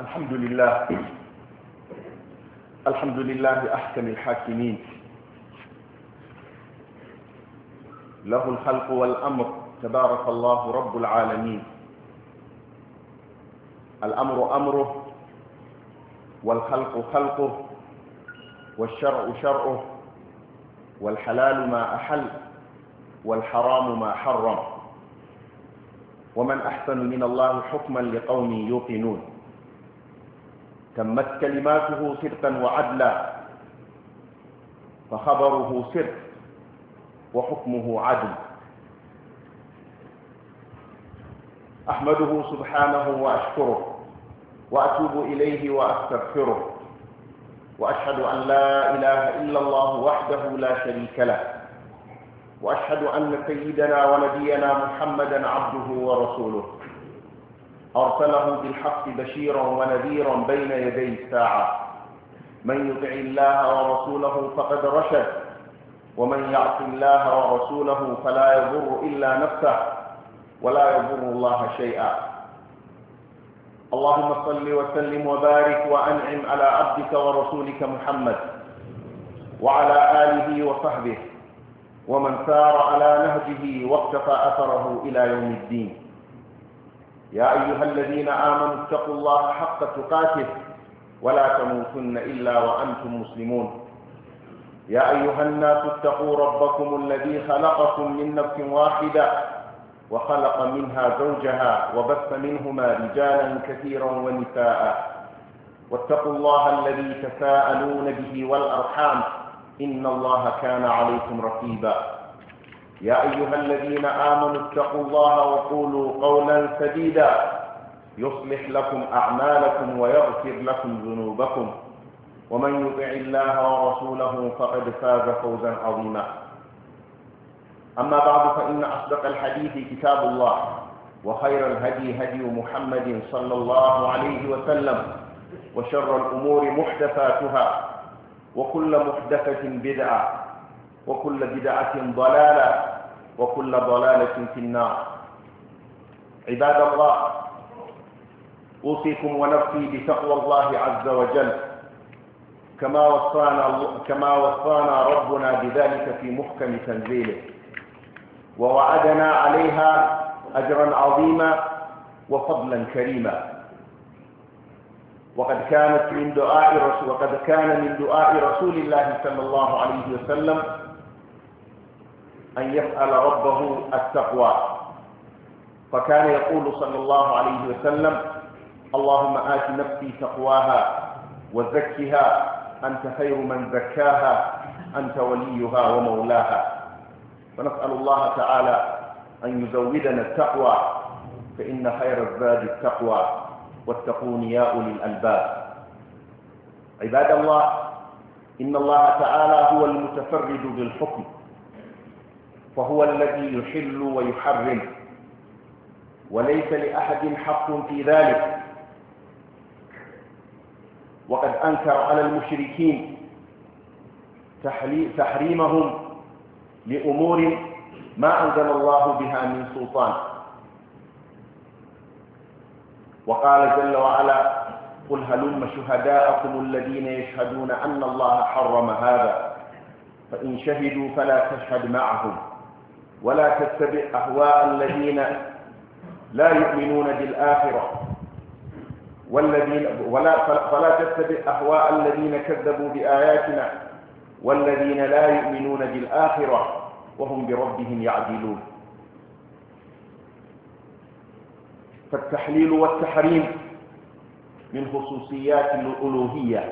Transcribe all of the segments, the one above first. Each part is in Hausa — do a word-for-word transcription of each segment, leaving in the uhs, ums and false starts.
الحمد لله الحمد لله أحكم الحاكمين، له الخلق والأمر، تبارك الله رب العالمين. الأمر أمره، والخلق خلقه، والشرع شرعه، والحلال ما أحل، والحرام ما حرم. ومن أحسن من الله حكما لقوم يوقنون. تمت كلماته صدقا وعدلا، فخبره صدق وحكمه عدل. أحمده سبحانه وأشكره، وأتوب إليه وأستغفره، وأشهد أن لا إله إلا الله وحده لا شريك له، وأشهد أن سيدنا ونبينا محمدا عبده ورسوله، أرسله بالحق بشيرا ونذيرا بين يدي الساعة. من يطع الله ورسوله فقد رشد، ومن يعص الله ورسوله فلا يضر إلا نفسه ولا يضر الله شيئا. اللهم صل وسلم وبارك وأنعم على عبدك ورسولك محمد وعلى آله وصحبه ومن سار على نهجه واقتفى أثره إلى يوم الدين. يا أيها الذين آمنوا اتقوا الله حق تقاته ولا تموتن إلا وأنتم مسلمون. يا أيها الناس اتقوا ربكم الذي خلقكم من نفس واحدة وخلق منها زوجها وبث منهما رجالا كثيرا ونساء، واتقوا الله الذي تساءلون به والأرحام، إن الله كان عليكم رقيبا. يا أيها الذين آمنوا اتقوا الله وقولوا قولا سديدا يصلح لكم أعمالكم ويغفر لكم ذنوبكم، ومن يطع الله ورسوله فقد فاز فوزا عظيما. أما بعد، فإن أصدق الحديث كتاب الله، وخير الهدي هدي محمد صلى الله عليه وسلم، وشر الأمور محدثاتها، وكل محدثة بدعة، وكل بدعة ضلالة، وكل ضلالة في النار. عباد الله، أوصيكم ونفسي بتقوى الله عز وجل، كما وصانا كما وصانا ربنا بذلك في محكم تنزيله، ووعدنا عليها أجرا عظيما وفضلا كريما. وقد كانت من دعاء رسول وقد كان من دعاء رسول الله صلى الله عليه وسلم أن يسأل ربه التقوى، فكان يقول صلى الله عليه وسلم: اللهم آت نفسي تقواها وزكها أنت خير من زكاها أنت وليها ومولاها. فنسأل الله تعالى أن يزودنا التقوى، فإن خير الزاد التقوى، واتقون يا أولي الألباب. عباد الله، إن الله تعالى هو المتفرد بالحكم، فهو الذي يحل ويحرم، وليس لأحد حق في ذلك. وقد أنكر على المشركين تحريمهم لأمور ما أنزل الله بها من سلطان، وقال جل وعلا: قل هلم شهداءكم الذين يشهدون أن الله حرم هذا، فإن شهدوا فلا تشهد معهم، ولا تتبع أهواء الذين لا يؤمنون بالآخرة والذين ولا فلا تتبع أهواء الذين كذبوا بآياتنا والذين لا يؤمنون بالآخرة وهم بربهم يعدلون. فالتحليل والتحريم من خصوصيات الألوهية،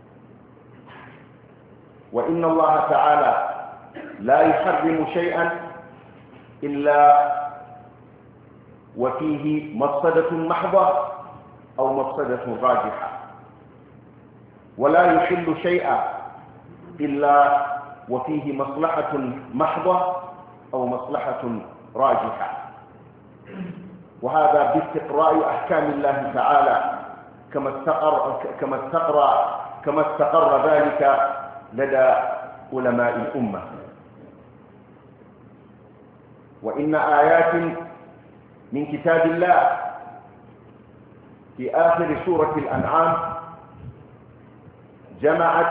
وإن الله تعالى لا يحرم شيئا إلا وفيه مفسدة محضة أو مفسدة راجحة، ولا يحل شيئا إلا وفيه مصلحة محضة أو مصلحة راجحة. وهذا باستقراء أحكام الله تعالى كما استقر كما استقر كما استقر ذلك لدى علماء الأمة. وإن آيات من كتاب الله في آخر سورة الأنعام جمعت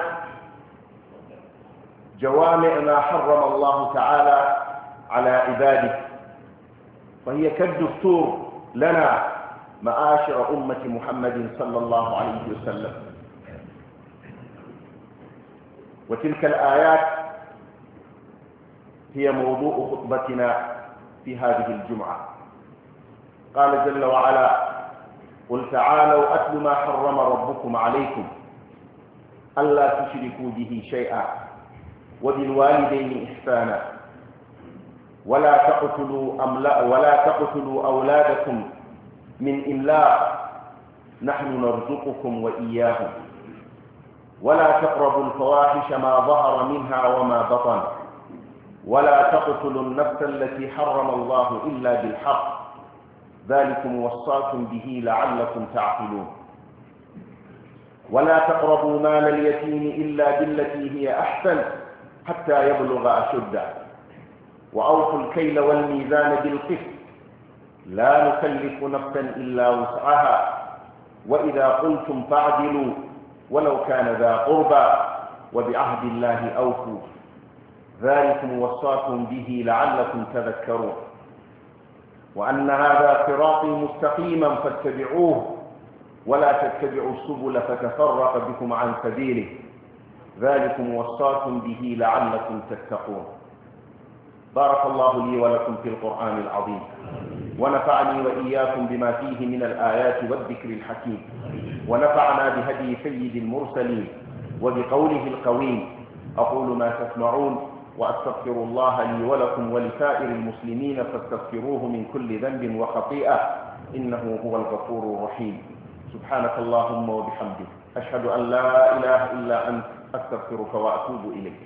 جوامع ما حرم الله تعالى على عباده، وهي كالدستور لنا معاشر أمة محمد صلى الله عليه وسلم. وتلك الآيات هي موضوع خطبتنا في هذه الجمعة. قال جل وعلا: قل تعالوا أتل ما حرم ربكم عليكم ألا تشركوا به شيئا وبالوالدين إحسانا ولا تقتلوا أملا ولا تقتلوا أولادكم من إملاق نحن نرزقكم وإياهم ولا تقربوا الفواحش ما ظهر منها وما بطن ولا تقتلوا النفس التي حرم الله إلا بالحق ذلكم وصاكم به لعلكم تعقلون ولا تقربوا مال اليتيم إلا بالتي هي أحسن حتى يبلغ أشده وأوفوا الكيل والميزان بالقسط لا نكلف نفسا إلا وسعها وإذا قلتم فاعدلوا ولو كان ذا قربى وبعهد الله أوفوا ذلكم وصاكم به لعلكم تذكرون وأن هذا صراطي مستقيما فاتبعوه ولا تتبعوا السبل فتفرق بكم عن سبيله ذلكم وصاكم به لعلكم تتقون. بارك الله لي ولكم في القرآن العظيم ونفعني وإياكم بما فيه من الآيات والذكر الحكيم ونفعنا بهدي سيد المرسلين وبقوله القويم. أقول ما تسمعون وأستغفر الله لي ولكم ولسائر المسلمين فاستغفروه من كل ذنب وخطيئة إنه هو الغفور الرحيم. سبحانك اللهم وبحمدك أشهد أن لا إله إلا أنت أستغفرك وأتوب إليك.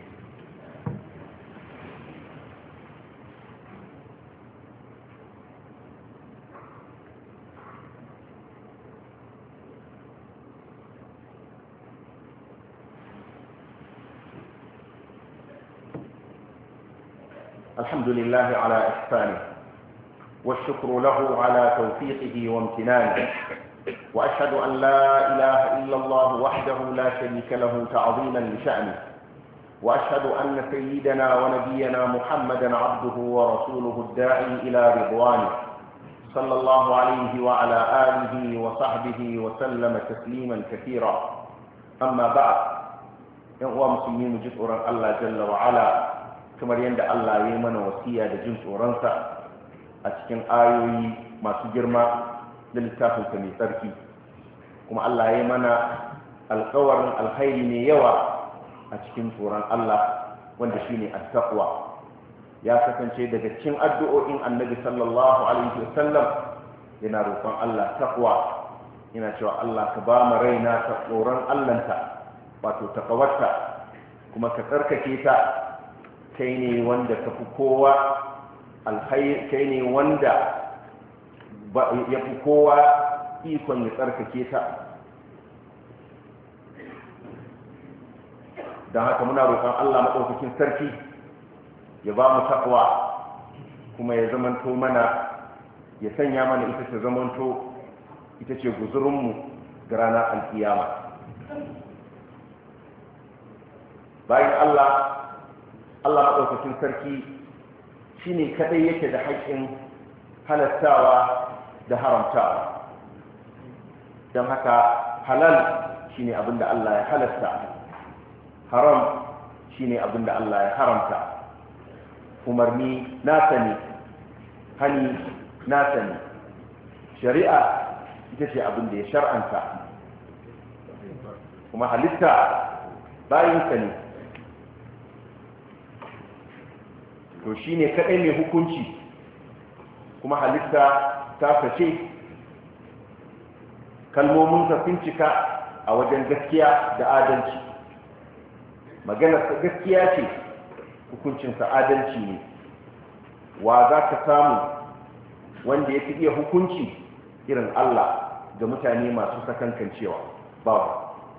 الحمد لله على إحسانه والشكر له على توفيقه وامتنانه وأشهد أن لا إله إلا الله وحده لا شريك له تعظيما لشأنه وأشهد أن سيدنا ونبينا محمدا عبده ورسوله الداعي إلى رضوانه صلى الله عليه وعلى آله وصحبه وسلم تسليما كثيرا. أما بعد، يا مسلمين جزء الله جل وعلا kamar yadda Allah ya yi mana wasiya da jin tsoronsa a cikin ayoyi masu girma da littafinsa mai tsarki, kuma Allah ya yi mana alkawarin alkhairi mai yawa a cikin tsoron Allah wanda shine at-taqwa. Ya kasance daga cikin addu'o'in Annabi sallallahu alaihi wasallam yana roƙon Allah taqwa, yana cewa Allah ka ba mu raina ta tsoron Allahnka, wato taqawarta, kuma ka tsarkake ta. Kai ne wanda ka fi kowa alkhairi, kai ne wanda ya fi kowa ikon ya tsarkake ta. don haka muna roƙon Allah maɗaukakin sarki ya ba mu taqwa, kuma ya zamanto mana, ya sanya mana ita ta zamanto ita ce guzurinmu ga ranar alkiyama. Bayan Allah Allah maɗaukakin sarki shi ne kaɗai yake da haƙƙin halattawa da haramtawa, don haka halal shi ne abinda Allah ya halatta, haram shi ne abinda Allah ya haramta, umarni nasa ne, hani nasa ne, shari'a ita ce abinda ya shar'anta, kuma halitta bayinsa ne. To shi ne kaɗai mai hukunci, kuma halitta ta sace kalmominsa sun cika a wajen gaskiya da adalci. Maganarsa gaskiya ce, hukuncinsa adalci ne. Wa za ka samu wanda ya fi iya hukunci irin Allah ga mutane masu sakankancewa? Babu.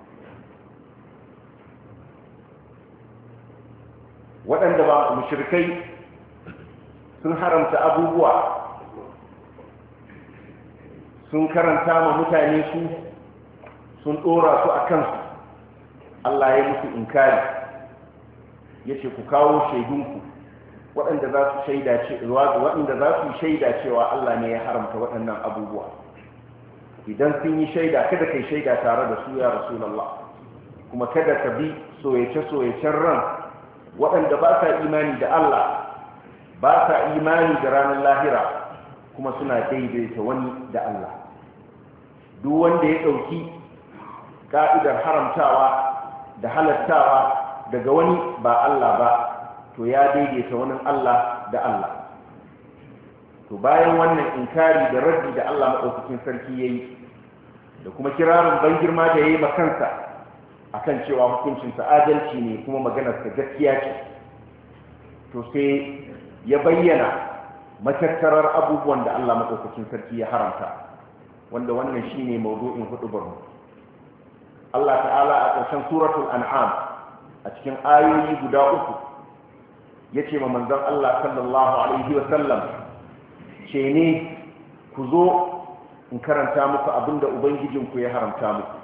Waɗanda ba mushrikai sun haramta abubuwa, sun karanta ma mutane su sun ɗora su a kansu. Allah ya musu inkari ya ce ku kawo shaidunku waɗanda za su shaida waɗanda za su shaida cewa Allah ne ya haramta waɗannan abubuwa. Idan sun yi shaida kada kai shaida tare da su ya Rasulullah, kuma kada ka bi soyace-soyacen ran waɗanda ba sa imani da Allah, ba sa imani da ranar lahira, kuma suna daidaita wani da Allah. Duk wanda ya ɗauki ka'idar haramtawa da halattawa daga wani ba Allah ba, to ya daidaita wani Allah da Allah. To bayan wannan inkari da raddi da Allah maɗaukakin sarki ya yi, da kuma kirarin ban girma da ya yi makansa akan cewa hukuncinsa adalci ne kuma maganarsa gaskiya ce, to sai ya bayyana matattarar abubuwan da Allah maɗaukakin sarki ya haramta, wanda wannan shine maudu'in hudubarmu. Allah ta'ala a ƙarshen suratul an'am a cikin ayoyi guda uku yace ma manzon Allah sallallahu alaihi wa sallam, ce ne ku zo in karanta muku abinda ubangijinku ya haramta muku.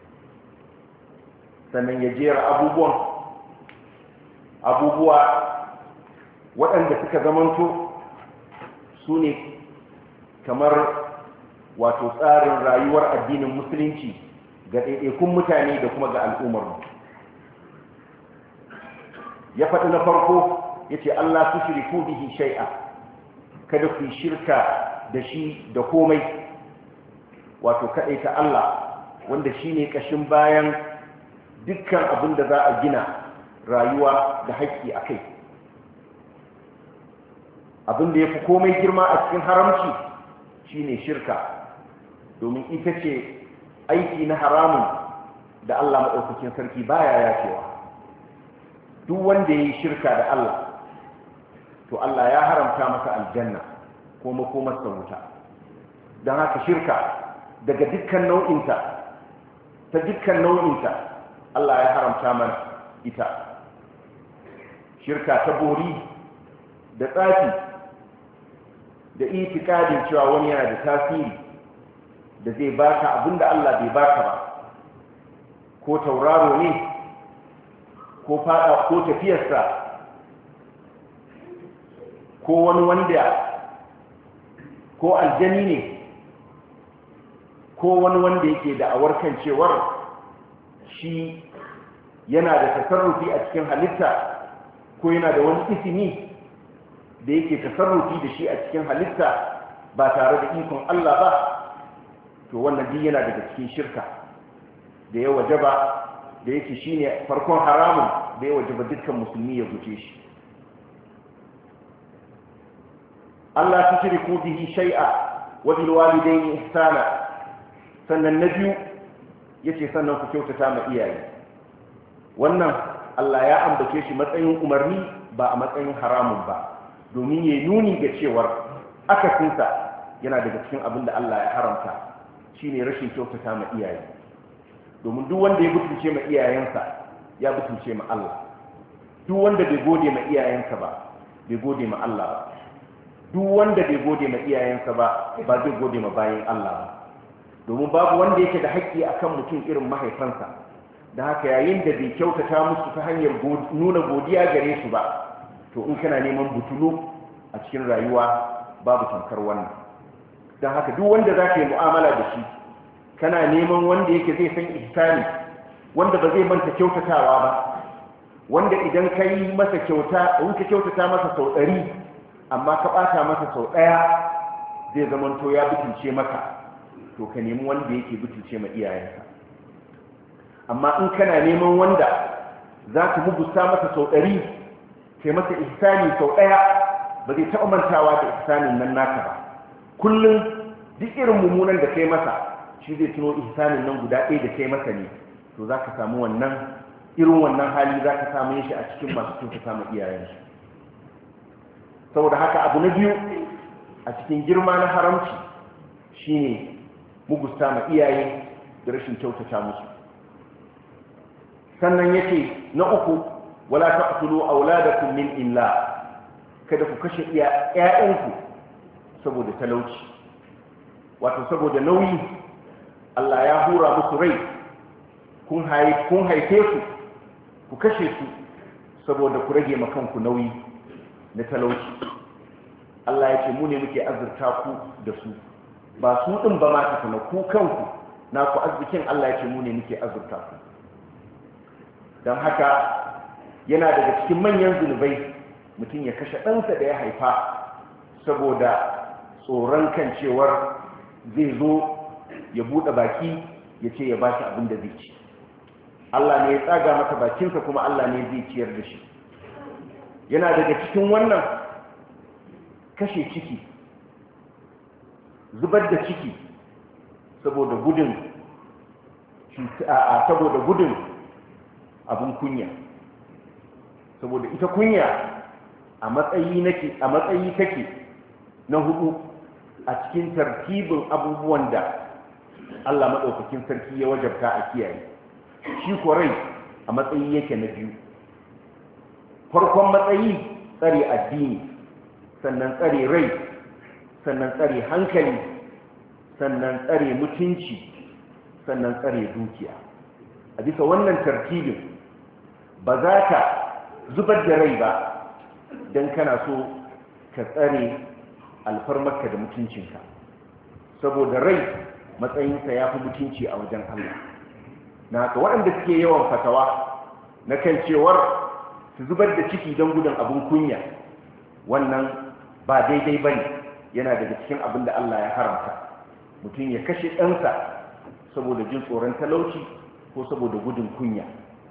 Sannan ya jera abubuwan abubuwa waɗanda suka zamanto su ne kamar wato tsarin rayuwar addinin musulunci ga ɗaiɗaikun mutane da kuma ga al'ummarmu. Ya faɗi na farko ya ce Allah su shiriku bihi shai'a, kada ku yi shirka da shi da komai, wato kaɗai ta Allah wanda shi ne ƙashin bayan dukkan abin da za a gina rayuwa da haƙƙi a kai. Abin da ya fi komai girma a cikin haramci shi ne shirka, domin ita ce aiki na haramun da Allah maɗaukakin sarki baya yafewa. Duk wanda ya yi shirka da Allah, to Allah ya haramta masa aljanna ko makomarsa wuta. Don haka shirka daga dukkan nau'inta, ta dukkan nau'inta Allah ya haramta mana ita. Shirka ta bori da tsafi da itikadin cewa wani yana da tasiri da zai baka abinda Allah bai baka ba, ko tauraro ne ko fada ko tafiyarsa ko wani wanda ko aljani ne ko wani wanda yake da awarkan cewar shi yana da tasarrufi a cikin halitta, ko yana da wani ismi da yake tasarrufi da shi a cikin halitta ba tare da ikon Allah ba, to wannan din yana daga cikin shirka da ya wajaba, da yake shine farkon haramun da ya wajaba dukkan musulmi ya guje shi. Allah tushriku bihi shay'a wa bil walidayni ihsana. Sannan na biyu yace sannan ku kyautata ma iyaye. Wannan Allah ya ambace shi matsayin umarni ba a matsayin haramun ba, domin ya nuni ga cewar akasinsa yana daga cikin abin da Allah ya haramta, shine rashin kyautata ma iyaye. Domin duk wanda ya butulce ma iyayensa ya butulce ma Allah. Duk wanda bai gode ma iyayensa ba bai gode ma Allah ba. Duk wanda bai gode ma iyayensa ba ba zai gode ma bayin Allah ba. Domin babu wanda yake da haƙƙi akan mutum irin mahaifansa, da haka yayin da bai kyautata musu ta hanyar nuna godiya gare su ba, to in kana neman butulu a cikin rayuwa babu tamkar wannan. Don haka duk wanda za ka yi mu'amala da shi kana neman wanda yake zai san ihsani, wanda ba zai manta kyautatawa ba, wanda idan ka yi masa kyauta, in ka kyautata masa sau ɗari amma ka ɓata masa sau ɗaya zai zamanto ya butulce maka, to ka nemi wanda yake butulce ma iyayensa. Amma in kana neman wanda za ka mugusta masa sau ɗari kai masa ihsani sau ɗaya, ba zai taɓa mantawa da ihsanin nan naka ba. Kullum duk irin mummunan da kai masa shi zai tuno ihsanin nan guda ɗaya da kai masa ne, to za ka samu wannan irin wannan hali za ka samu shi a cikin masu kyautata ma iyayensu. Saboda haka abu na biyu a cikin girma na haramci shine mugusta ma iyaye da rashin kyautata musu. Sannan yake na uku, wala taqtulu auladakum min illa, kada ku kashe ƴaƴanku saboda talauci. wato saboda nauyi Allah ya hura musu rai kun haife su ku kashe su saboda ku rage makanku nauyi na talauci. Allah ya ce mu ne muke azurta ku da su, ba su ɗin ba ma tukuna ku kanku na ku arzikin. Allah ya ce mu ne muke azurta ku. don haka yana daga cikin manyan zunubai mutum ya kashe ɗansa da ya haifa saboda tsoron kan cewar zai zo ya buɗe baki ya ce ya ba shi abin da zai ci. Allah ne ya tsaga masa bakinsa kuma Allah ne zai ciyar da shi. Yana daga cikin wannan kashe ciki, zubar da ciki saboda gudun saboda gudun abin kunya, saboda ita kunya a matsayi nake a matsayi take na hudu a cikin tartibin abubuwan da Allah madaukakin sarki ya wajabta a kiyaye. Shi ko rai a matsayi yake na biyu. Farkon matsayi tsare addini, sannan tsare rai, sannan tsare hankali, sannan tsare mutunci, sannan tsare dukiya. A bisa wannan tartibin ba za ka zubar da rai ba don kana so ka tsare alfarmarka da mutuncinka, saboda rai matsayinsa ya fi mutunci a wajen Allah. Na haka waɗanda suke yawan fatawa na kan cewar su zubar da ciki don gudun abin kunya, wannan ba daidai ba ne, yana daga cikin abin da Allah ya haramta. Mutum ya kashe ɗansa saboda jin tsoron talauci ko saboda gudun kunya.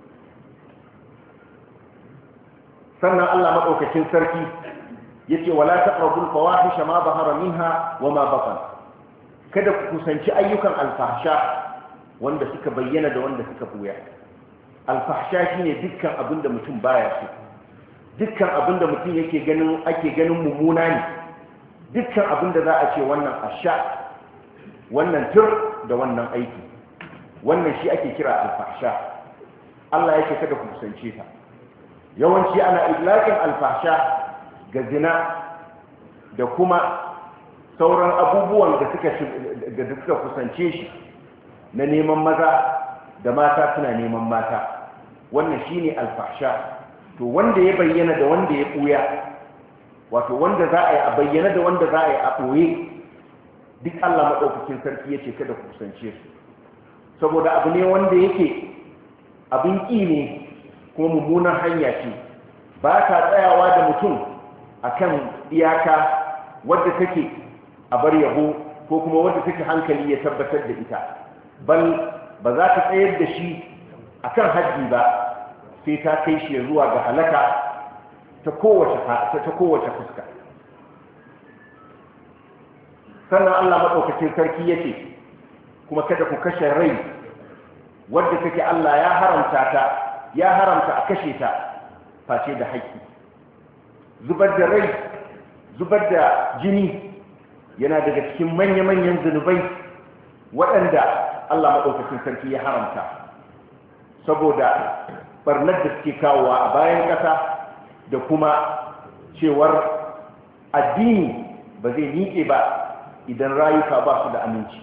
Sannan Allah maɗaukakin sarki ya ce wala taqrabul fawahisha ma bahara minha wa ma batan. Kada ku kusanci ayyukan alfahsha wanda suka bayyana da wanda suka buya. Alfahsha shine dukkan abin da mutum baya so, dukkan abin da mutum yake ganin ake ganin mummuna ne, dukkan abin da za a ce wannan asha, wannan tur da wannan aiki, wannan shi ake kira alfahsha. Allah yake kada ku kusance ta. Yawanci ana idlakin alfahsha ga zina da kuma sauran abubuwan da suka da suka kusance shi na neman maza da mata suna neman mata. Wannan shine alfahsha. To wanda ya bayyana da wanda ya ɓuya, wato wanda za a yi a bayyana da wanda za a yi a ɓoye, duk Allah maɗaukakin sarki ya ce kada ku kusance su, saboda abu ne wanda yake abin ƙi ne kuma mummunan hanya ce. Ba ta tsayawa da mutum akan iyaka wadda take a bar yabo ko kuma wadda take hankali ya tabbatar da ita, bal ba za ta tsayar da shi akan haddi ba, sai ta kai shi zuwa ga halaka ta kowace ta kowace fuska. Sannan Allah madaukakin sarki yace kuma kada ku kashe rai wadda take Allah ya haramta ta ya haramta a kashe ta face da haƙƙi. Zubar da rai, zubar da jini yana daga cikin manya-manyan zunubai waɗanda Allah madaukakin sarki ya haramta, saboda barnar da suke kawowa a bayan ƙasa da kuma cewar addini ba zai miƙe ba idan rayuka ba su da aminci.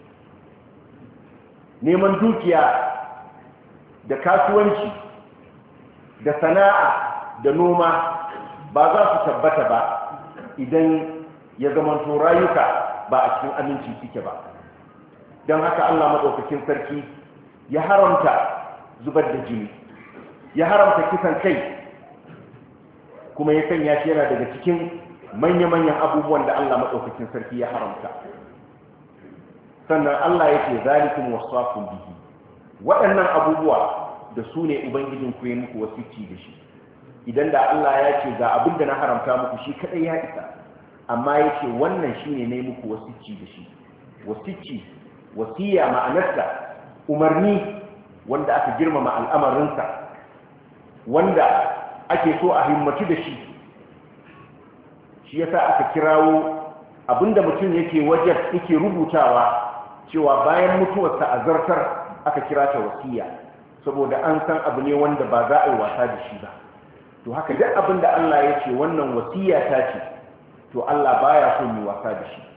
Neman dukiya da kasuwanci da sana'a da noma ba za su tabbata ba idan ya zamanto rayuka ba a cikin aminci suke ba. Don haka Allah maɗaukakin sarki ya haramta zubar da jini, ya haramta kisan kai, kuma ya sanya shi yana daga cikin manya-manyan abubuwan da Allah maɗaukakin sarki ya haramta. Sannan Allah ya ce zalikum wasaqum bihi, waɗannan abubuwa da su ne ubangijin ku ya muku wasici da shi. Idan da Allah ya ce ga abin da na haramta muku shi kadai ya isa, amma ya ce wannan shine ne muku wasici da shi. Wasici, wasiya ma'anarsa umarni wanda aka girmama al'amarinsa, wanda ake so a himmatu da shi. Shi yasa aka kirawo abinda mutum yake wajen yake rubutawa cewa bayan mutuwarsa a zartar aka kira ta wasiya, saboda an san abu ne wanda ba za a yi wasa da shi ba. To haka duk abinda Allah ya ce wannan wasiya ta ce, to Allah baya so mu wasa da shi.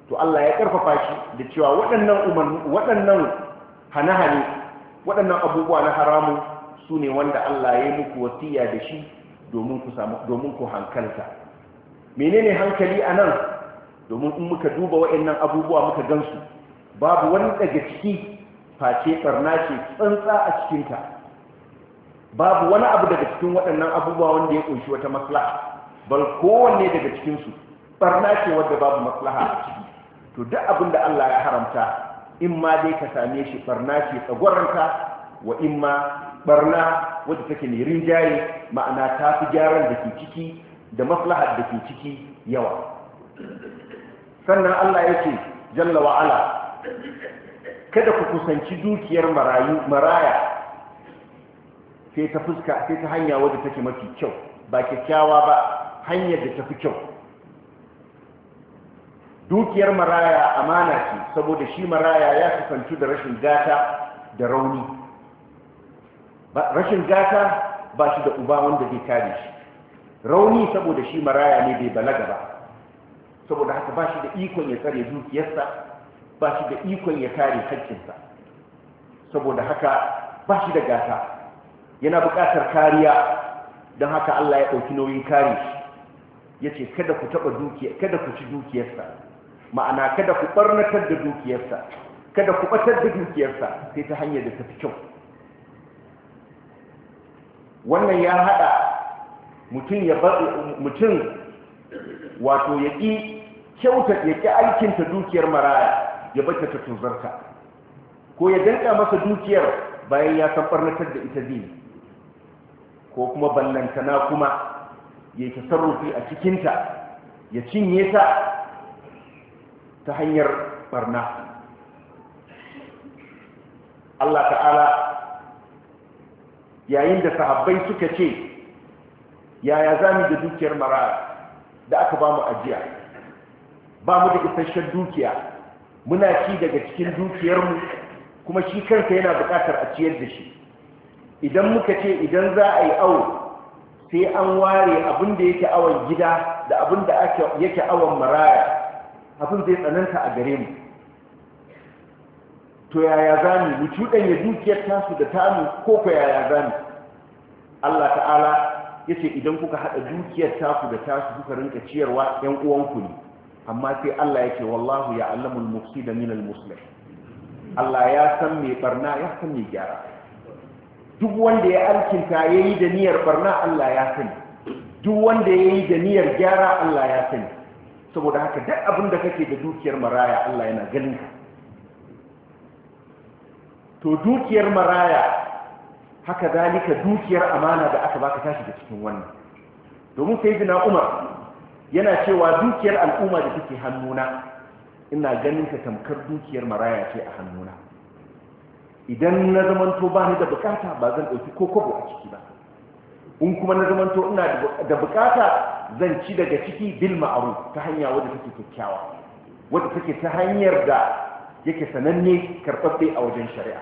to Allah ya karfafa shi da cewa waɗannan umar waɗannan hane-hane waɗannan abubuwa na haramu su ne wanda Allah ya yi muku wasiya da shi domin ku samu domin ku hankalta. Menene hankali anan? Domin in muka duba waɗannan abubuwa muka gansu babu wani daga ciki face barna ce tsantsa a cikinta, babu wani abu daga cikin waɗannan abubuwa wanda ya ƙunshi wata maslaha, bal kowanne daga cikinsu barna ce wadda babu maslaha a ciki. To duk abin da Allah ya haramta in ma dai ka same shi barna ce tsagwaranta wa in ma barna wadda take ne rinjaye, ma'ana ta fi gyaran da ke ciki da maslahar da ke ciki yawa. Sannan Allah ya ce jalla wa'ala, kada ku kusanci dukiyar marayu maraya sai ta fuska sai ta hanya wadda take mafi kyau, ba kyakkyawa ba, hanyar da tafi kyau. Dukiyar maraya amana ce, saboda shi maraya ya kusanci da rashin gata da rauni. Rashin gata ba shi da uba wanda zai kare shi, rauni saboda shi maraya ne bai balaga ba, saboda haka ba shi da ikon ya tsare dukiyarsa, ba shi da ikon ya kare haƙƙinsa, saboda haka ba shi da gata, yana buƙatar kariya. Don haka Allah ya ɗauki nauyin kare shi, ya ce kada ku taɓa dukiya, kada ku ci dukiyarsa, ma'ana kada ku ɓarnatar da dukiyarsa, kada ku ɓatar da dukiyarsa sai ta hanyar da ta fi kyau. Wannan ya haɗa mutum ya mutum wato ya ƙi kyauta ya ƙi aikinta dukiyar maraya ya bata ta tuzarta, ko ya danka masa dukiyar bayan ya san ɓarnatar da ita zai, ko kuma ballantana kuma ya yi tasarrufi a cikinta ya cinye ta ta hanyar barna. Allah ta'ala yayin da sahabbai suka ce yaya za mu da dukiyar maraya da aka ba mu ajiya, ba mu da isasshen dukiya, muna ci daga cikin dukiyarmu kuma shi kansa yana buƙatar a ciyar da shi. Idan muka ce idan za a yi awo sai an ware abin da yake awon gida da abin da yake awon maraya, abin zai tsananta a gare mu. To yaya za mu mu cuɗanya dukiyar tasu da tamu, ko ko yaya za mu? Allah ta'ala ya ce idan kuka haɗa dukiyar tasu da tasu kuka rinka ciyarwa ‘yan uwanku ne, amma sai Allah ya ce wallahu ya allamul mufsida minal muslih. Allah ya san mai barna ya san mai gyara. Duk wanda ya alkinta ya yi da niyyar barna Allah ya sani, duk wanda ya yi da niyyar gyara Allah ya sani. Saboda haka duk abin da kake da dukiyar maraya Allah yana ganin ka. To dukiyar maraya haka zalika dukiyar amana da aka baka tashi da cikin wannan. Domin sayyidina Umar yana cewa dukiyar al'umma da take hannuna ina ganin ka tamkar dukiyar maraya ce a hannuna. Idan na zamanto ba ni da bukata ba zan dauki kokobo a ciki ba. In kuma na zamanto ina da bukata zan ci daga ciki bil ma'ruf ta hanya wadda take kyakkyawa, wadda take ta hanyar da yake sananne karɓaɓɓe a wajen shari'a.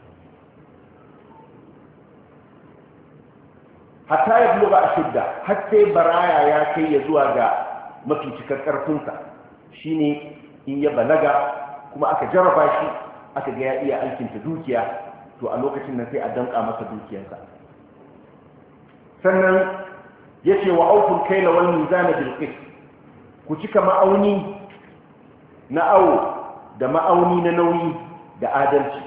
Hatta ya buluga a shidda, har sai baraya ya kai ya zuwa ga mafi cikar ƙarfinsa, shine in ya balaga kuma aka jarraba shi aka ga ya iya alkinta dukiya, to a lokacin nan sai a danka masa dukiyarsa. Sannan ya ce wa aukul kaila wal mizana bil qist, ku cika ma'auni na awo da ma'auni na nauyi da adalci.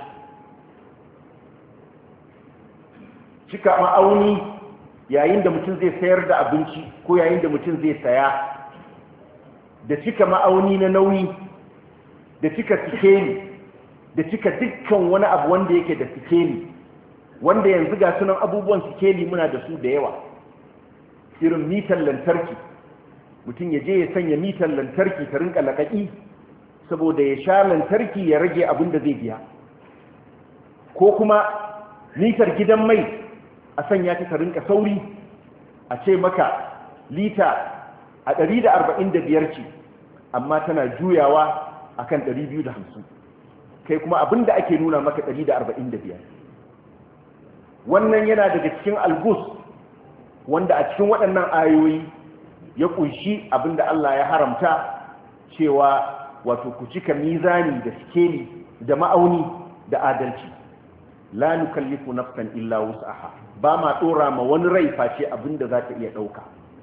Cika ma'auni yayin da mutum zai sayar da abinci ko yayin da mutum zai saya, da cika ma'auni na nauyi, da cika sikeli, da cika dukkan wani abu wanda yake da sikeli, wanda yanzu ga sunan abubuwan sikeli muna da su da yawa. Irin mitar lantarki, mutum ya je ya sanya mitar lantarki ta rinka laƙaƙi saboda ya sha lantarki ya rage abin da zai biya, ko kuma mitar gidan mai a sanya ta ta rinka sauri, a ce maka lita a ɗari da arba'in da biyar ce amma tana juyawa a kan ɗari biyu da hamsin, kai kuma abin da ake nuna maka ɗari da arba'in da biyar. Wannan yana daga cikin algus wanda a cikin waɗannan ayoyi ya ƙunshi abin da Allah ya haramta, cewa wato ku cika mizani da sikeli da ma'auni da adalci. La nukallifu nafsan illa wus'aha, ba ma dora ma wani rai face abinda za ta iya dauka.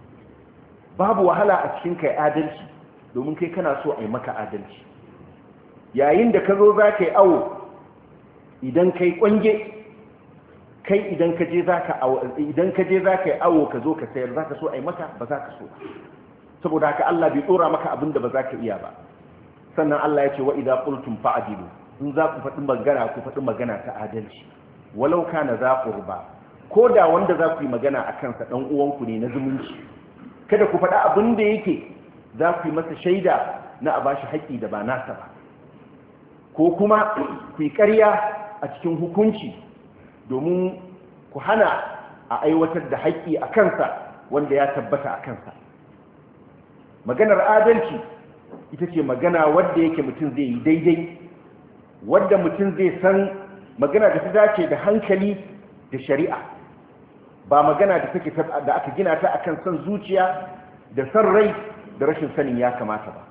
Babu wahala a cikin kai adalci, domin kai kana so a yi maka adalci. Yayin da ka zo za ka yi awo, idan kai kwange kai idan ka je za ka idan ka je za ka yi awo ka zo ka sayar, za ka so a yi maka ba za ka so. Saboda haka Allah bai dora maka abinda ba za ka iya ba. Sannan Allah ya ce wa idza qultum fa'dilu, in za ku faɗi magana ku faɗi magana ta adalci, walau kana za qurba, ko da wanda za ku yi magana a kansa ɗan uwanku ne na zumunci. Kada ku faɗi abin da yake za ku yi masa shaida na a bashi haƙƙi da ba nasa ba, ko kuma ku yi ƙarya a cikin hukunci domin ku hana a aiwatar da haƙƙi a kansa wanda ya tabbata a kansa. Maganar adalci ita ce magana wadda yake mutum zai yi daidai, wadda mutum zai san magana da ta dace da hankali da shari'a, ba magana da take da aka gina ta akan son zuciya da san rai da rashin sanin ya kamata ba.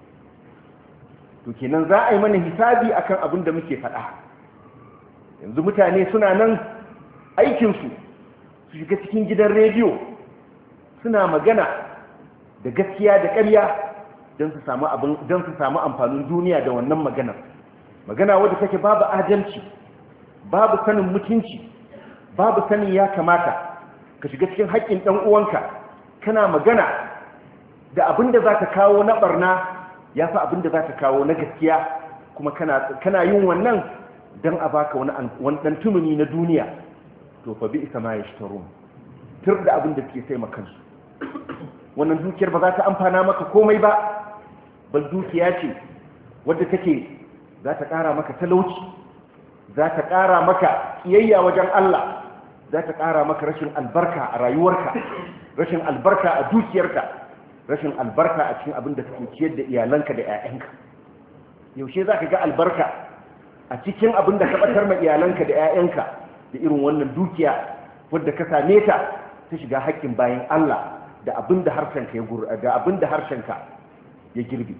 To kenan za a yi mana hisabi akan abin da muke faɗa. Yanzu mutane suna nan aikinsu su shiga cikin gidan rediyo suna magana da gaskiya da ƙarya don su samu abin don su samu amfanin duniya da wannan magana. Magana wadda take babu adalci, babu sanin mutunci, babu sanin ya kamata. Ka shiga cikin haƙƙin ɗan uwanka kana magana da abin da za ka kawo na ɓarna ya fi abin da za ka kawo na gaskiya, kuma kana yin wannan don a baka wani ɗan tumuni na duniya. To fa bi isa ma ya shi tur da abin da suke sai makansu. Wannan dukiyar ba za ta amfana maka komai ba, bal dukiya ce wadda take za ta ƙara maka talauci, za ta ƙara maka ƙiyayya wajen Allah, za ta ƙara maka rashin albarka a rayuwarka, rashin albarka a dukiyarka, rashin albarka a cikin abin da kake ciyar da iyalanka da 'ya'yanka. Yaushe za ka ga albarka a cikin abin da ka ɓatar ma iyalanka da 'ya'yanka da irin wannan dukiya wadda ka same ta ta shiga haƙƙin bayan Allah da abin da harshenka ya da abin da harshenka ya girbi.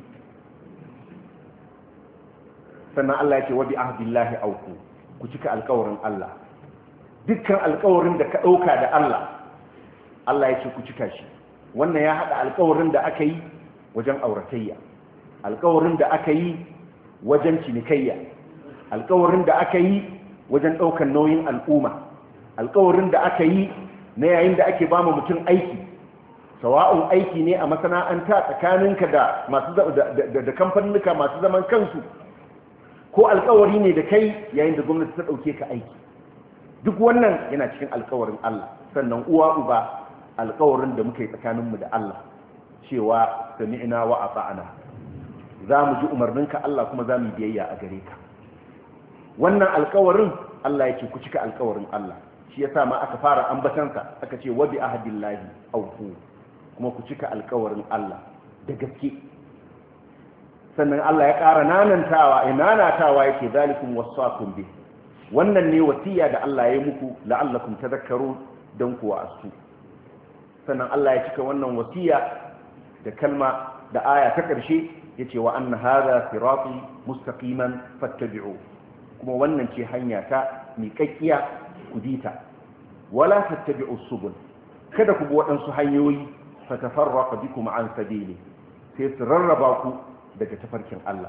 Sannan Allah ya ce wa bi ahdillahi auku, ku cika alƙawarin Allah. Dukkan alƙawarin da ka ɗauka da Allah, Allah ya ce ku cika shi. Wannan ya haɗa alƙawarin da aka yi wajen auratayya, alƙawarin da aka yi wajen cinikayya, alƙawarin da aka yi wajen ɗaukar nauyin al'umma, alƙawarin da aka yi na yayin da ake ba mutum aiki, sawa'un aiki ne a masana'anta tsakaninka da masu da kamfanuka masu zaman kansu, ko alƙawari ne da kai yayin da gwamnati ta ɗauke ka aiki. Duk wannan yana cikin alƙawarin Allah. Sannan uwa uba, alƙawarin da muka yi tsakaninmu da Allah cewa sami'na wa ata'na, za mu ji umarninka Allah kuma za mu biyayya a gare ka. Wannan alƙawarin Allah ya ce ku cika alƙawarin Allah. Shi yasa ma aka fara ambatansa aka ce wa bi ahdillahi awfu, kuma ku cika alƙawarin Allah da gaske. Sannan Allah ya ƙara nanantawa ya nanatawa yake zalikum wasaqum bi, wannan ne wasiya da Allah ya yi muku la'allakum tadhakkarun dan kuwa asu. Sannan Allah ya cika wannan wasiya da kalma da aya ta ƙarshe yace wa anna hadha sirati mustaqiman fattabi'u, kuma wannan ce hanya ta miƙaƙiya ku dita. Wala tattabi'u subul, kada ku bi waɗansu hanyoyi fatafarraqa bikum an sabili, sai su rarraba ku daga tafarkin Allah.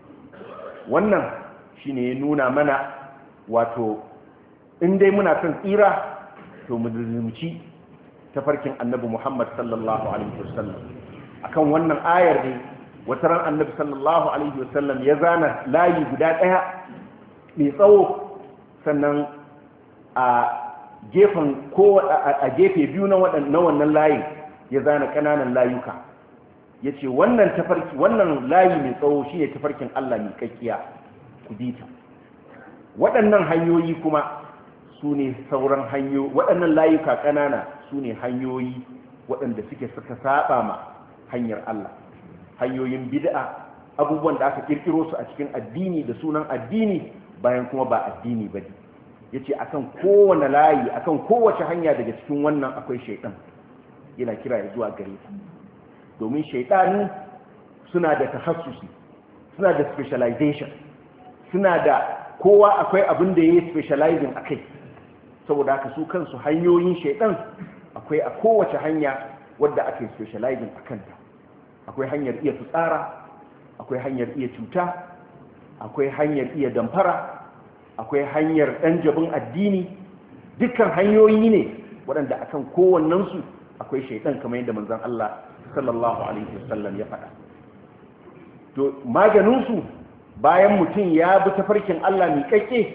Wannan shine ya nuna mana wato in dai muna son tsira to mu zumci tafarkin Annabi Muhammad sallallahu alaihi wasallam. Akan wannan ayar ne wata ran Annabi sallallahu alaihi wasallam ya zana layi guda daya mai tsawo, sannan a gefen ko a gefe biyu na wannan layin ya zana kananan layuka. Ya ce wannan tafarki wannan layi mai tsawo shi ne tafarkin Allah mai kakkiya ku dita. Waɗannan hanyoyi kuma su ne sauran hanyoyi, waɗannan layuka ƙanana su ne hanyoyi waɗanda suke suka saba ma hanyar Allah, hanyoyin bid'a, abubuwan da aka kirkiro su a cikin addini da sunan addini bayan kuma ba addini ba ne. Ya ce akan kowane layi, akan kowace hanya daga cikin wannan akwai shaiɗan yana kira ya zuwa gare ta. Domin shaiɗanu suna da tahassusi, suna da specialization, suna da kowa akwai abin da ya yi specializing a kai. Saboda haka su kansu hanyoyin shaidan akwai a kowace hanya wadda ake specializing a kanta. Akwai hanyar iya fitsara, akwai hanyar iya cuta, akwai hanyar iya damfara, akwai hanyar ɗan jabin addini. Dukkan hanyoyi ne waɗanda akan kowannensu akwai shaidan, kamar yadda manzon Allah sallallahu alaihi wasallam ya faɗa. To maganinsu bayan mutum ya bi tafarkin Allah miƙaƙƙe,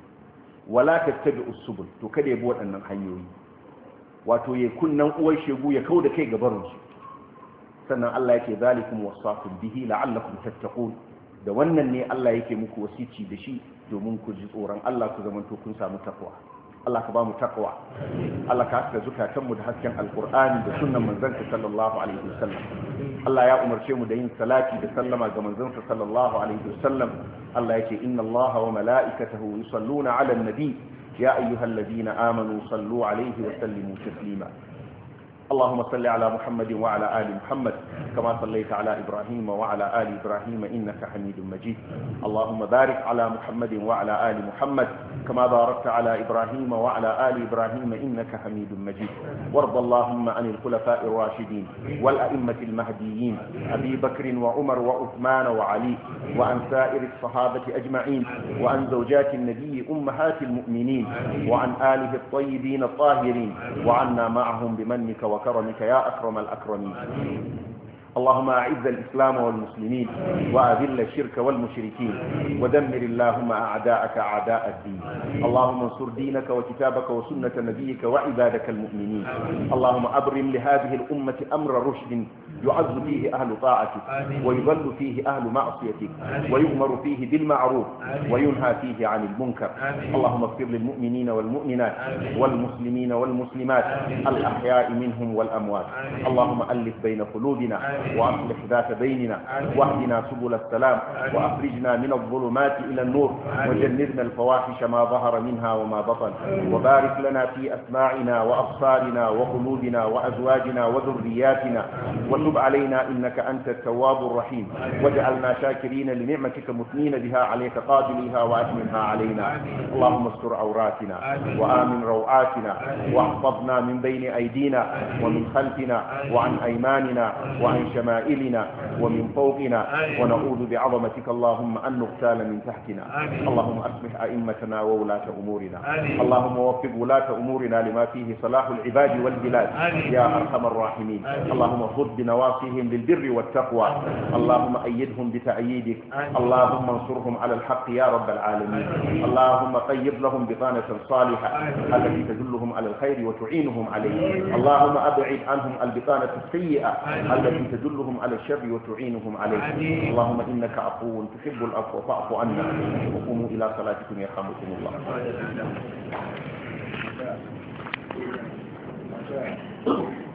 wala tattabi'us subul, to kada ya bi waɗannan hanyoyi, wato ya kunnan uwar shegu ya kauda kai gabarinsu. Sannan Allah yake zalikum wasaqum bihi la'allakum tattaqun, da wannan ne Allah yake muku wasici da shi domin ku ji tsoron Allah, ku zamanto kun samu takwa. Allah ka ba mu takwa, Allah ka haska zukatanmu da hasken alkur'ani da sunnan manzansa sallallahu alaihi wasallam. Allah ya umarce mu da yin salati da sallama ga manzansa sallallahu alaihi wasallam. Allah yake inna Allaha wa mala'ikatahu yusalluna 'alan nabi ya ayyuhalladhina amanu sallu 'alaihi wa sallimu taslima. اللهم صل على محمد وعلى آل محمد كما صليت على إبراهيم وعلى آل إبراهيم إنك حميد مجيد. اللهم بارك على محمد وعلى آل محمد كما باركت على إبراهيم وعلى آل إبراهيم إنك حميد مجيد. وارض اللهم عن الخلفاء الراشدين والأئمة المهديين أبي بكر وعمر وعثمان وعلي، وعن سائر الصحابة أجمعين، وعن زوجات النبي أمهات المؤمنين، وعن آله الطيبين الطاهرين، وعنا معهم بمنك وكرمك يا أكرم الأكرمين. اللهم أعز الإسلام والمسلمين وأذل الشرك والمشركين ودمر اللهم أعداءك أعداء الدين. اللهم انصر دينك وكتابك وسنة نبيك وعبادك المؤمنين. اللهم أبرم لهذه الأمة أمر رشد يعز فيه أهل طاعتك ويذل فيه أهل معصيتك ويؤمر فيه بالمعروف وينهى فيه عن المنكر. اللهم اغفر للمؤمنين والمؤمنات والمسلمين والمسلمات الأحياء منهم والأموات. اللهم ألف بين قلوبنا وأصلح ذات بيننا واهدنا سبل السلام وأخرجنا من الظلمات إلى النور وجنبنا الفواحش ما ظهر منها وما بطن، وبارك لنا في أسماعنا وأبصارنا وقلوبنا وأزواجنا وذرياتنا، وتب علينا إنك أنت التواب الرحيم، واجعلنا شاكرين لنعمتك مثنين بها عليك قابليها وأتممها علينا. اللهم استر عوراتنا وآمن روعاتنا واحفظنا من بين أيدينا ومن خلفنا وعن أيماننا وعن شمائلنا ومن فوقنا، ونعوذ بعظمتك اللهم أن نغتال من تحتنا. اللهم أصلح أئمتنا وولاة أمورنا. اللهم وفق ولاة أمورنا لما فيه صلاح العباد والبلاد يا أرحم الراحمين. اللهم خذ بنواصيهم للبر والتقوى. اللهم أيدهم بتأييدك. اللهم انصرهم على الحق يا رب العالمين. اللهم طيب لهم بطانة صالحة التي تدلهم على الخير وتعينهم عليه. اللهم أبعد عنهم البطانة السيئة التي تدلهم على الشر وتعينهم عليه. اللهم إنك عفو تحب العفو فاعف عنا. وقوموا إلى صلاتكم يرحمكم الله.